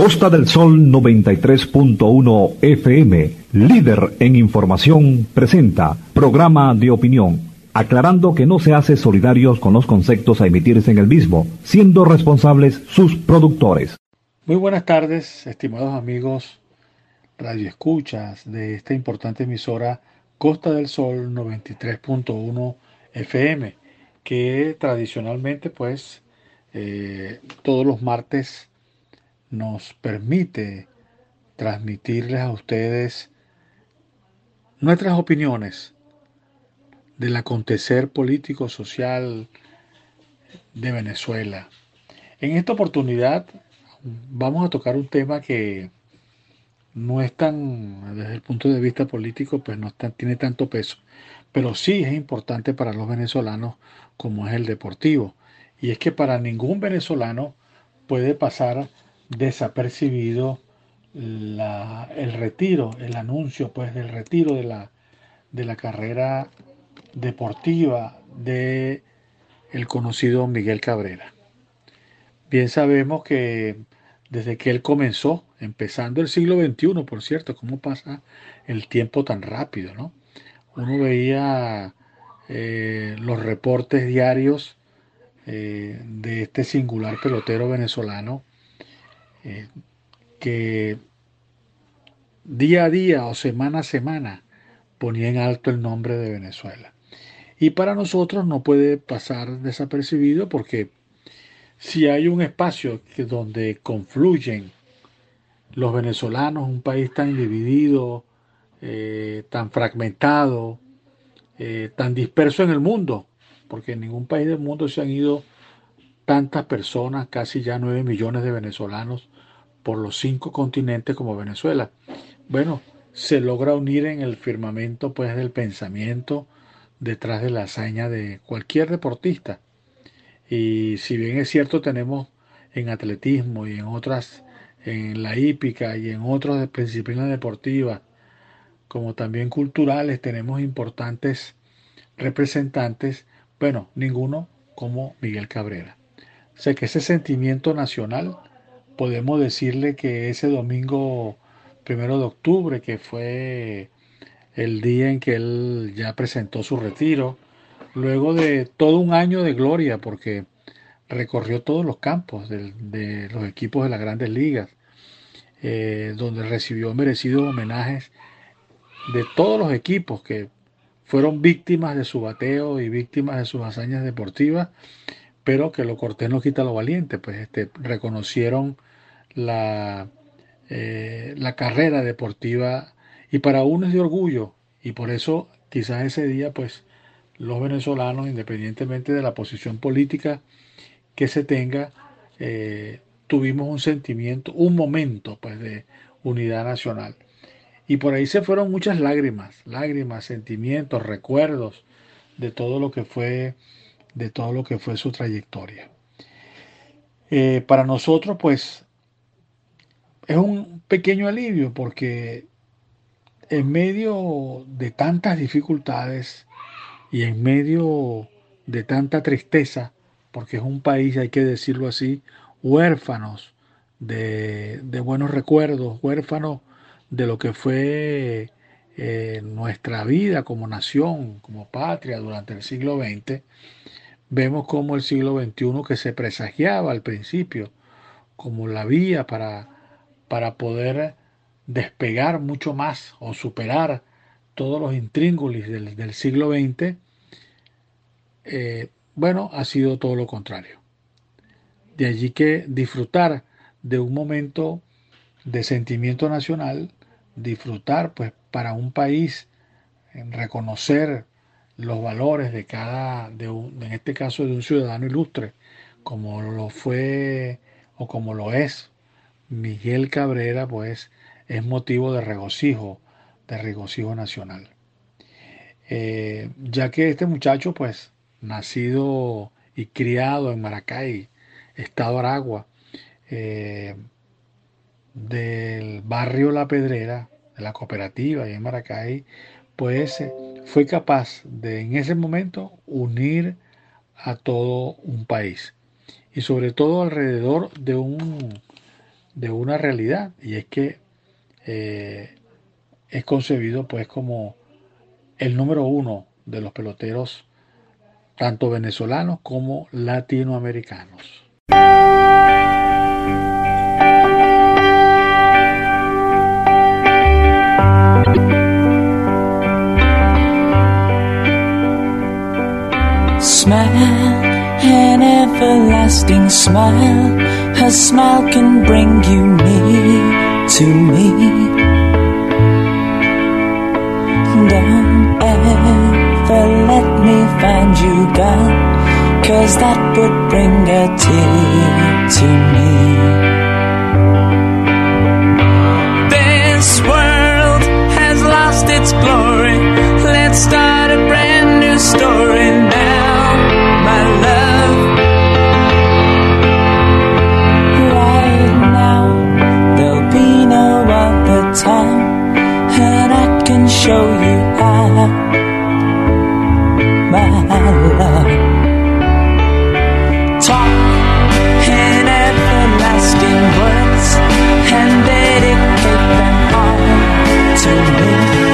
Costa del Sol 93.1 FM, líder en información, presenta programa de opinión, aclarando que no se hace solidarios con los conceptos a emitirse en el mismo, siendo responsables sus productores. Muy buenas tardes, estimados amigos radioescuchas de esta importante emisora Costa del Sol 93.1 FM, que tradicionalmente todos los martes nos permite transmitirles a ustedes nuestras opiniones del acontecer político social de Venezuela. En esta oportunidad vamos a tocar un tema que no es tan, desde el punto de vista político, pues no tiene tanto peso, pero sí es importante para los venezolanos como es el deportivo. Y es que para ningún venezolano puede pasar desapercibido el retiro, el anuncio pues del retiro de la carrera deportiva de el conocido Miguel Cabrera. Bien sabemos que desde que él comenzó, empezando el siglo XXI, por cierto, cómo pasa el tiempo tan rápido, ¿no? Uno veía los reportes diarios de este singular pelotero venezolano eh, que día a día o semana a semana ponía en alto el nombre de Venezuela. Y para nosotros no puede pasar desapercibido porque si hay un espacio donde confluyen los venezolanos, un país tan dividido, tan fragmentado, tan disperso en el mundo, porque en ningún país del mundo se han ido tantas personas, casi ya 9 millones de venezolanos, por los 5 continentes como Venezuela. Bueno, se logra unir en el firmamento pues del pensamiento detrás de la hazaña de cualquier deportista. Y si bien es cierto, tenemos en atletismo y en otras, en la hípica y en otras disciplinas deportivas, como también culturales, tenemos importantes representantes, bueno, ninguno como Miguel Cabrera. O sea que ese sentimiento nacional, podemos decirle que ese domingo 1 de octubre, que fue el día en que él ya presentó su retiro, luego de todo un año de gloria, porque recorrió todos los campos de los equipos de las grandes ligas, donde recibió merecidos homenajes de todos los equipos que fueron víctimas de su bateo y víctimas de sus hazañas deportivas, pero que lo cortés no quita lo valiente, pues reconocieron la, la carrera deportiva y para uno es de orgullo y por eso quizás ese día pues los venezolanos, independientemente de la posición política que se tenga, tuvimos un sentimiento, un momento pues de unidad nacional. Y por ahí se fueron muchas lágrimas, lágrimas, sentimientos, recuerdos de todo lo que fue, de todo lo que fue su trayectoria. Para nosotros pues es un pequeño alivio porque en medio de tantas dificultades y en medio de tanta tristeza, porque es un país, hay que decirlo así, huérfanos de buenos recuerdos, huérfanos de lo que fue nuestra vida como nación, como patria durante el siglo XX, vemos como el siglo XXI que se presagiaba al principio como la vía para poder despegar mucho más o superar todos los intríngulis del siglo XX, bueno, ha sido todo lo contrario. De allí que disfrutar de un momento de sentimiento nacional, disfrutar pues para un país, en reconocer los valores de en este caso de un ciudadano ilustre, como lo fue o como lo es Miguel Cabrera, pues es motivo de regocijo nacional. Ya que este muchacho, pues, nacido y criado en Maracay, Estado Aragua, eh, del barrio La Pedrera, de la cooperativa y en Maracay, pues fue capaz de en ese momento unir a todo un país y sobre todo alrededor de una realidad, y es que es concebido pues como el número uno de los peloteros, tanto venezolanos como latinoamericanos. Smile, an everlasting smile. Her smile can bring you near to me. Don't ever let me find you gone, 'cause that would bring a tear to me. This world has lost its glory. Let's start a brand new story now, my love. Right now, there'll be no other time, and I can show you how, my love. Talk in everlasting words and dedicate them all to me.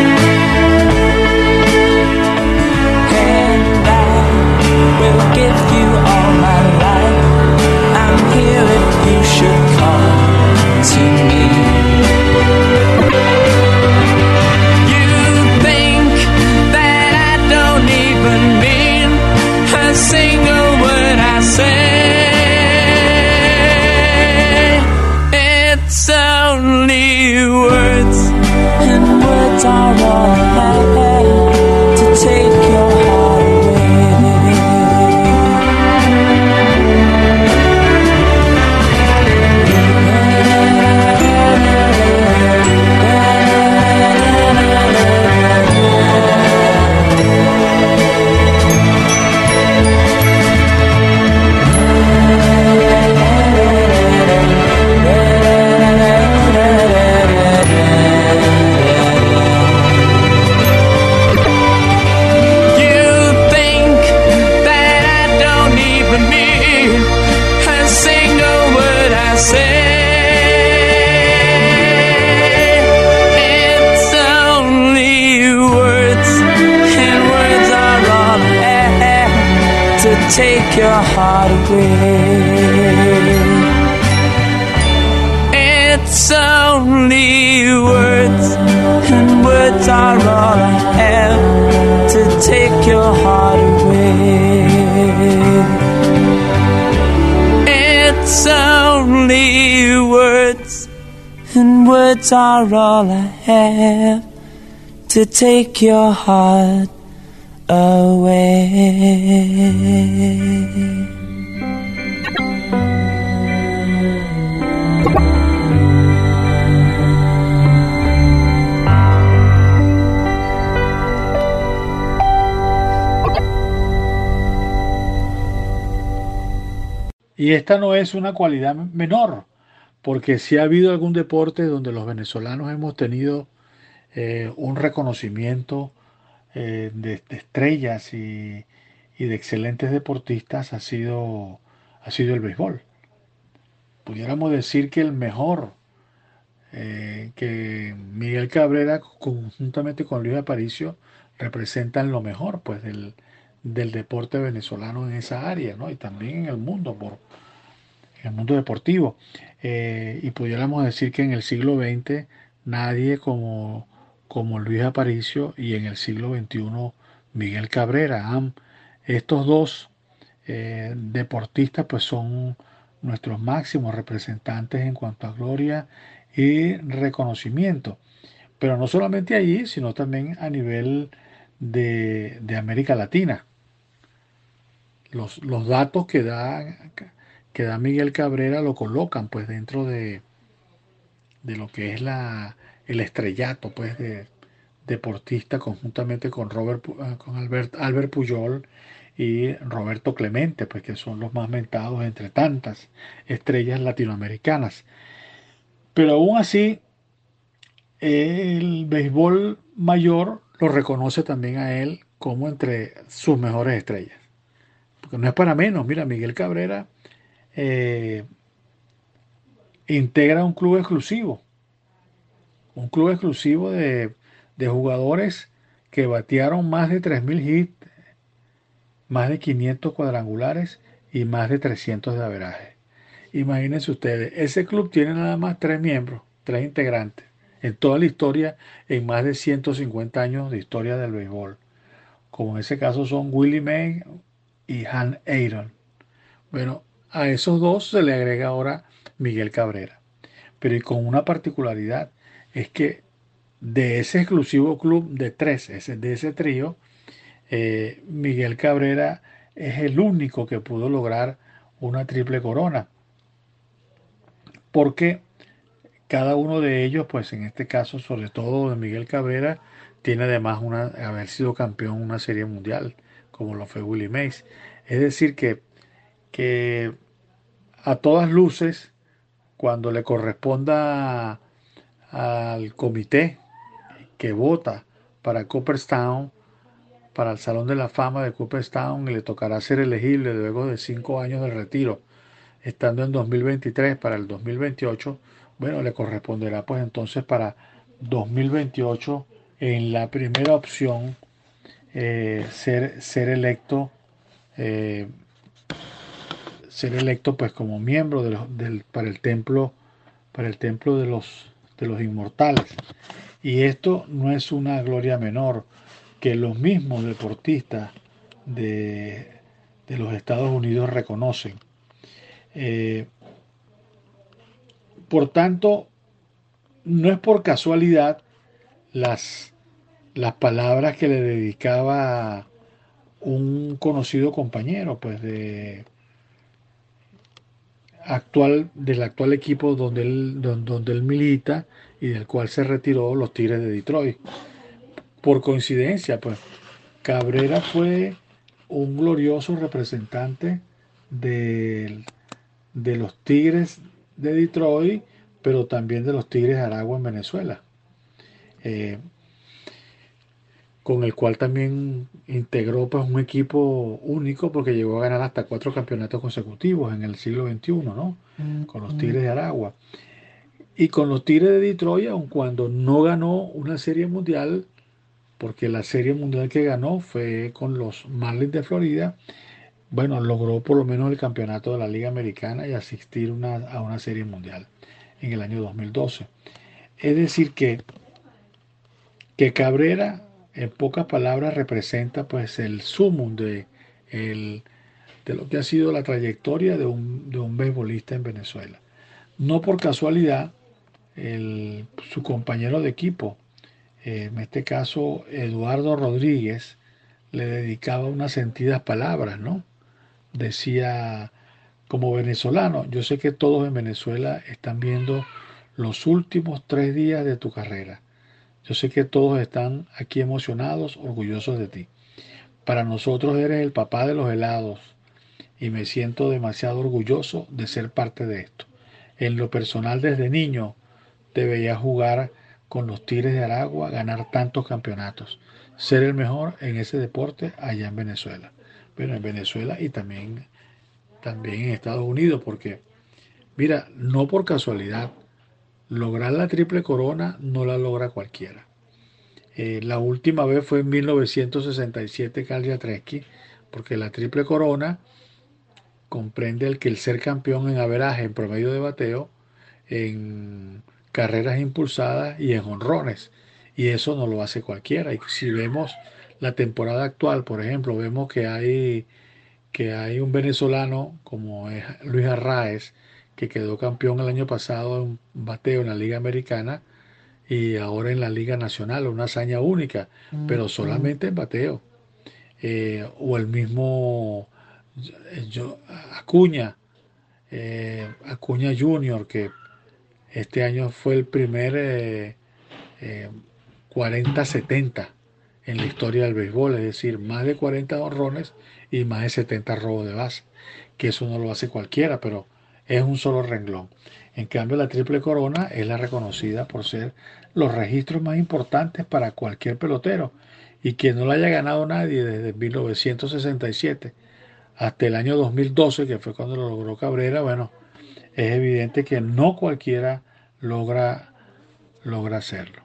And I will give you all my life. I'm here if you should come to me. You think that I don't even mean a single word I say. It's only words, and words are all I have to take your heart away. Take your heart away. It's only words, and words are all I have to take your heart away. It's only words, and words are all I have to take your heart away. Y esta no es una cualidad menor, porque si ha habido algún deporte donde los venezolanos hemos tenido un reconocimiento de estrellas y de excelentes deportistas, ha sido el béisbol. Pudiéramos decir que el mejor, que Miguel Cabrera conjuntamente con Luis Aparicio representan lo mejor pues del deporte venezolano en esa área, ¿no? Y también en el mundo deportivo. Y pudiéramos decir que en el siglo XX nadie como Luis Aparicio, y en el siglo XXI Miguel Cabrera. Estos dos deportistas pues son nuestros máximos representantes en cuanto a gloria y reconocimiento. Pero no solamente allí, sino también a nivel de América Latina. Los datos que da Miguel Cabrera lo colocan pues dentro de lo que es el estrellato pues de deportista, conjuntamente con Albert Pujol y Roberto Clemente, pues que son los más mentados entre tantas estrellas latinoamericanas. Pero aún así, el béisbol mayor lo reconoce también a él como entre sus mejores estrellas. Porque no es para menos. Mira, Miguel Cabrera integra un club exclusivo de jugadores que batearon más de 3.000 hits, más de 500 cuadrangulares y más de 300 de averaje. Imagínense ustedes, ese club tiene nada más 3 miembros, 3 integrantes, en toda la historia, en más de 150 años de historia del béisbol. Como en ese caso son Willie Mays y Han Aaron. Bueno, a esos dos se le agrega ahora Miguel Cabrera. Pero y con una particularidad, es que de ese exclusivo club de tres, de ese trío, Miguel Cabrera es el único que pudo lograr una triple corona. Porque cada uno de ellos, pues en este caso, sobre todo de Miguel Cabrera, tiene además haber sido campeón en una serie mundial, como lo fue Willie Mays. Es decir, que a todas luces, cuando le corresponda al comité que vota para Cooperstown, para el Salón de la Fama de Cooperstown, y le tocará ser elegible luego de 5 años de retiro, estando en 2023 para el 2028, bueno, le corresponderá pues entonces para 2028 en la primera opción ser electo eh, ser electo pues como miembro para el templo de los inmortales. Y esto no es una gloria menor, que los mismos deportistas de los Estados Unidos reconocen. Por tanto, no es por casualidad las palabras que le dedicaba un conocido compañero pues del actual equipo donde él milita y del cual se retiró, los Tigres de Detroit. Por coincidencia, pues Cabrera fue un glorioso representante de los Tigres de Detroit, pero también de los Tigres de Aragua en Venezuela, con el cual también integró pues un equipo único, porque llegó a ganar hasta 4 campeonatos consecutivos en el siglo XXI, ¿no? Con los Tigres de Aragua. Y con los Tigres de Detroit, aun cuando no ganó una serie mundial, porque la serie mundial que ganó fue con los Marlins de Florida, bueno, logró por lo menos el campeonato de la Liga Americana y asistir a una serie mundial en el año 2012. Es decir que Cabrera, en pocas palabras, representa pues el sumum de lo que ha sido la trayectoria de un beisbolista en Venezuela. No por casualidad, su compañero de equipo, en este caso Eduardo Rodríguez, le dedicaba unas sentidas palabras, ¿no? Decía: como venezolano, yo sé que todos en Venezuela están viendo los últimos 3 días de tu carrera. Yo sé que todos están aquí emocionados, orgullosos de ti. Para nosotros eres el papá de los helados y me siento demasiado orgulloso de ser parte de esto. En lo personal, desde niño te veía jugar con los Tigres de Aragua, ganar tantos campeonatos, ser el mejor en ese deporte allá en Venezuela. Bueno, en Venezuela y también en Estados Unidos, porque mira, no por casualidad, lograr la triple corona no la logra cualquiera. La última vez fue en 1967 Carl Yastrzemski, porque la triple corona comprende el ser campeón en averaje, en promedio de bateo, en carreras impulsadas y en jonrones. Y eso no lo hace cualquiera. Y si vemos la temporada actual, por ejemplo, vemos que hay un venezolano como es Luis Arraez, que quedó campeón el año pasado en bateo en la Liga Americana y ahora en la Liga Nacional, una hazaña única, pero solamente en bateo. O el mismo Acuña, Acuña Junior, que este año fue el primer 40-70 en la historia del béisbol, es decir, más de 40 honrones y más de 70 robos de base, que eso no lo hace cualquiera, pero es un solo renglón. En cambio, la triple corona es la reconocida por ser los registros más importantes para cualquier pelotero, y que no la haya ganado nadie desde 1967 hasta el año 2012, que fue cuando lo logró Cabrera. Bueno, es evidente que no cualquiera logra hacerlo.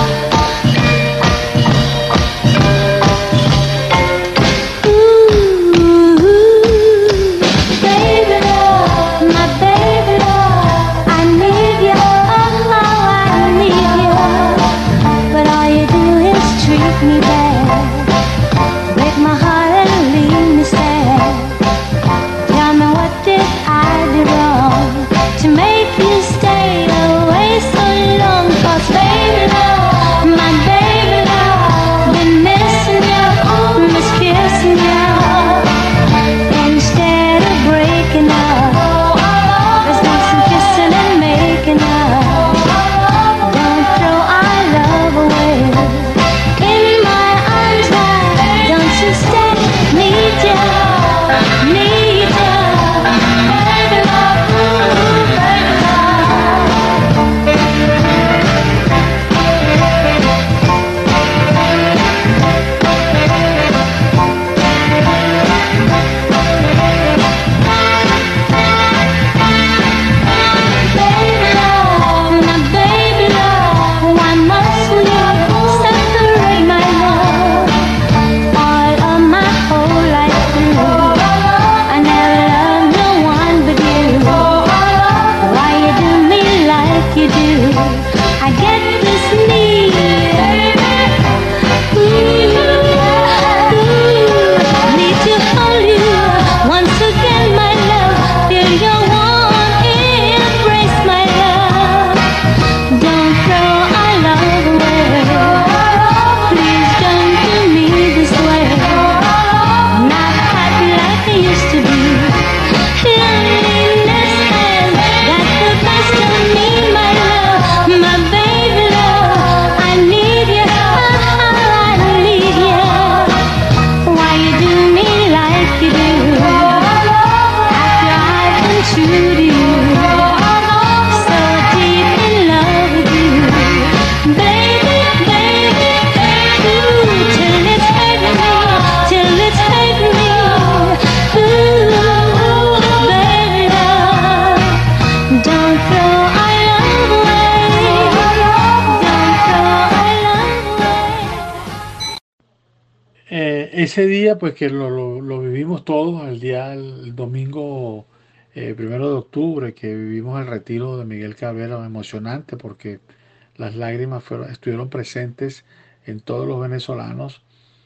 Ese día, pues que lo vivimos todos, el domingo 1 de octubre, que vivimos el retiro de Miguel Cabrera, emocionante porque las lágrimas estuvieron presentes en todos los venezolanos.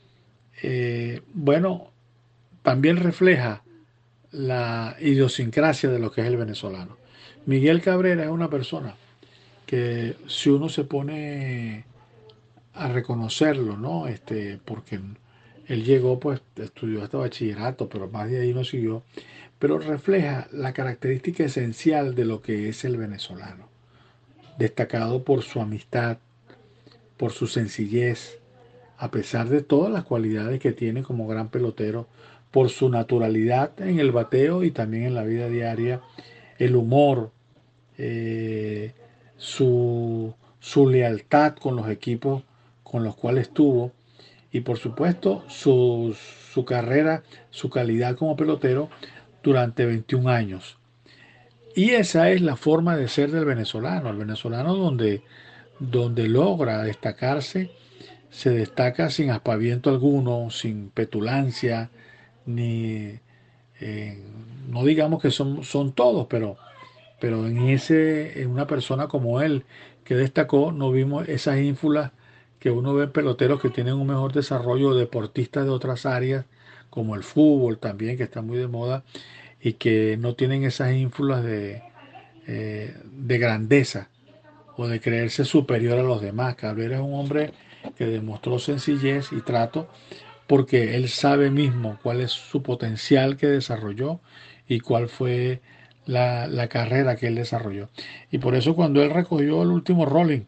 Bueno, también refleja la idiosincrasia de lo que es el venezolano. Miguel Cabrera es una persona que si uno se pone a reconocerlo, ¿no? Porque él llegó, pues estudió hasta bachillerato, pero más de ahí no siguió, pero refleja la característica esencial de lo que es el venezolano, destacado por su amistad, por su sencillez, a pesar de todas las cualidades que tiene como gran pelotero, por su naturalidad en el bateo y también en la vida diaria, el humor, eh, su lealtad con los equipos con los cuales estuvo y por supuesto su carrera, su calidad como pelotero durante 21 años. Y esa es la forma de ser del venezolano, el venezolano donde logra destacarse, se destaca sin aspaviento alguno, sin petulancia, ni eh, no digamos que son todos, pero en una persona como él que destacó, no vimos esas ínfulas que uno ve en peloteros que tienen un mejor desarrollo, deportistas de otras áreas, como el fútbol también, que está muy de moda, y que no tienen esas ínfulas de grandeza o de creerse superior a los demás. Cabrera es un hombre que demostró sencillez y trato porque él sabe mismo cuál es su potencial que desarrolló y cuál fue la carrera que él desarrolló. Y por eso cuando él recogió el último rolling,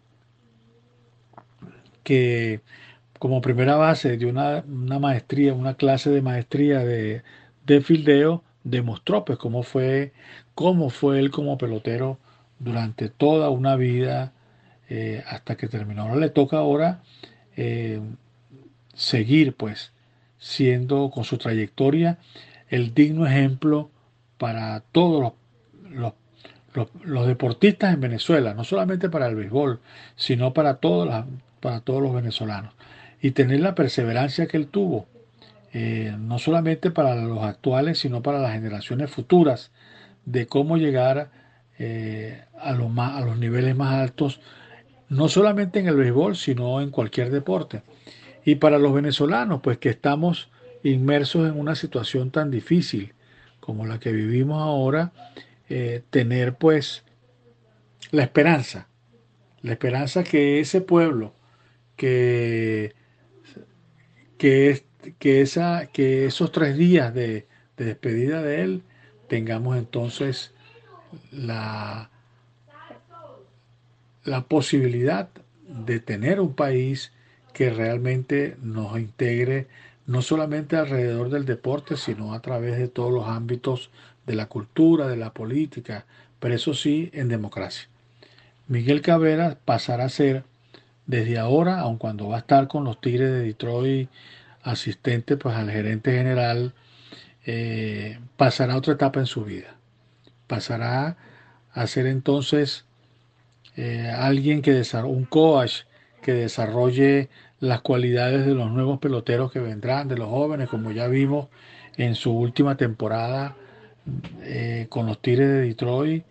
que como primera base de una maestría, una clase de maestría de fildeo, demostró pues cómo fue él como pelotero durante toda una vida hasta que terminó. Ahora le toca ahora eh, seguir pues siendo con su trayectoria el digno ejemplo para todos los, los deportistas en Venezuela, no solamente para el béisbol, sino para todos los venezolanos. Y tener la perseverancia que él tuvo, no solamente para los actuales, sino para las generaciones futuras, de cómo llegar a los niveles más altos, no solamente en el béisbol, sino en cualquier deporte. Y para los venezolanos, pues que estamos inmersos en una situación tan difícil como la que vivimos ahora, tener pues la esperanza que ese pueblo, que esos 3 días de despedida de él, tengamos entonces la posibilidad de tener un país que realmente nos integre no solamente alrededor del deporte, sino a través de todos los ámbitos de la cultura, de la política, pero eso sí, en democracia. Miguel Cabrera pasará a ser, desde ahora, aun cuando va a estar con los Tigres de Detroit, asistente pues al gerente general, pasará a otra etapa en su vida. Pasará a ser entonces alguien un coach que desarrolle las cualidades de los nuevos peloteros que vendrán, de los jóvenes, como ya vimos en su última temporada con los Tigres de Detroit,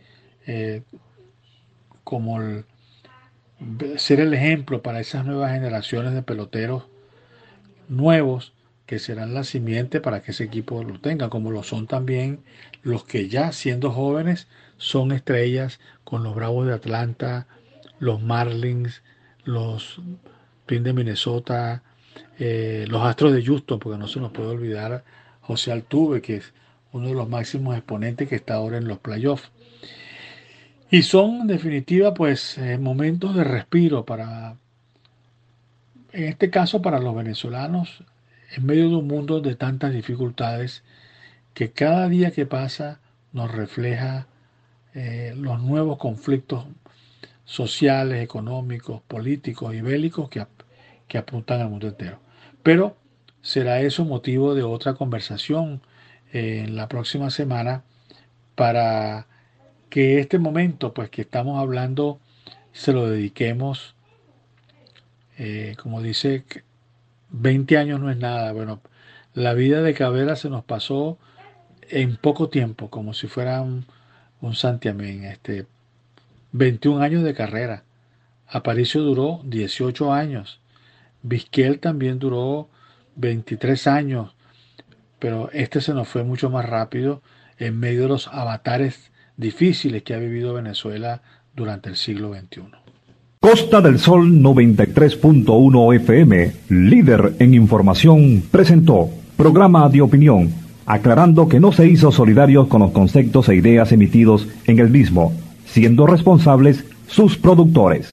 ser el ejemplo para esas nuevas generaciones de peloteros nuevos que serán la simiente para que ese equipo lo tenga, como lo son también los que ya siendo jóvenes son estrellas con los Bravos de Atlanta, los Marlins, los Twins de Minnesota, los Astros de Houston, porque no se nos puede olvidar José Altuve, que es uno de los máximos exponentes que está ahora en los playoffs. Y son, en definitiva, pues momentos de respiro en este caso para los venezolanos, en medio de un mundo de tantas dificultades, que cada día que pasa nos refleja los nuevos conflictos sociales, económicos, políticos y bélicos que apuntan al mundo entero. Pero será eso motivo de otra conversación en la próxima semana, para que este momento pues que estamos hablando se lo dediquemos, como dice, 20 años no es nada. Bueno, la vida de Cabrera se nos pasó en poco tiempo, como si fuera un santiamén. 21 años de carrera. Aparicio duró 18 años. Vizquel también duró 23 años. Pero se nos fue mucho más rápido en medio de los avatares difíciles que ha vivido Venezuela durante el siglo XXI. Costa del Sol 93.1 FM, líder en información, presentó programa de opinión, aclarando que no se hizo solidarios con los conceptos e ideas emitidos en el mismo, siendo responsables sus productores.